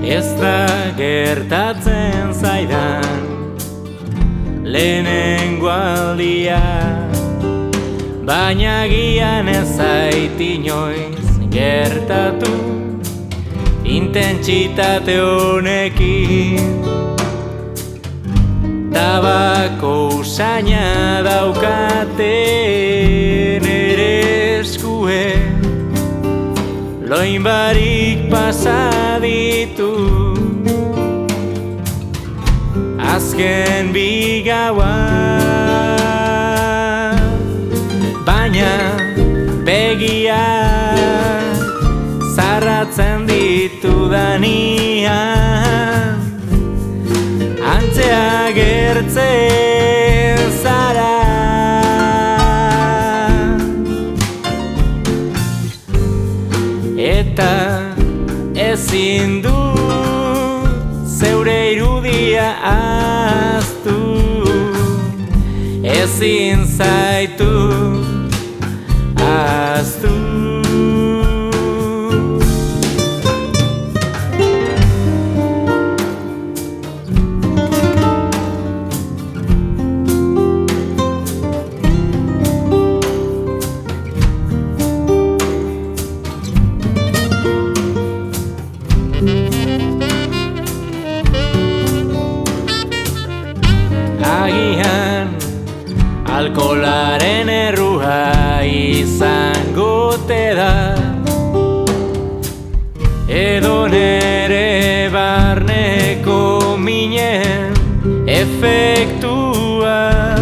Ez da gertatzen zaidan lehenengo aldia, baina gian ez zait inoiz gertatu intentsitate honekin. Tabako usaina daukate nere eskuek, loin barik pasa ditu azken bi gauak, baina begiak zarratzen ditudanean antzea gertzen zara. Eta ezin du zeure irudia ahaztu, ezin zaitu ahaztu. Agian alkoholaren errua izango te da, edo nere barneko minen efektua.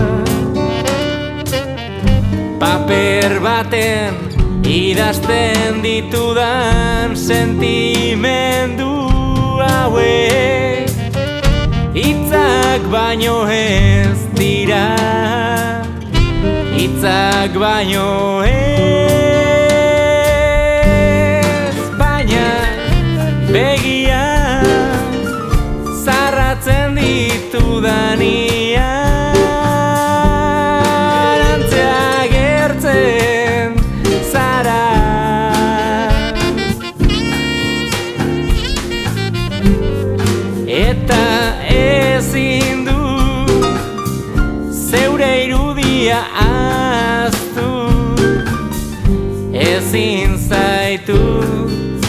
Paper baten idazten ditudan sentimendu hauek hitzak baino ez dira, hitzak baino ez, baina begia zarratzen ditudanean antzea gertzen zara. Eta ezin du zeure irudia ahaztu, ezin zaitu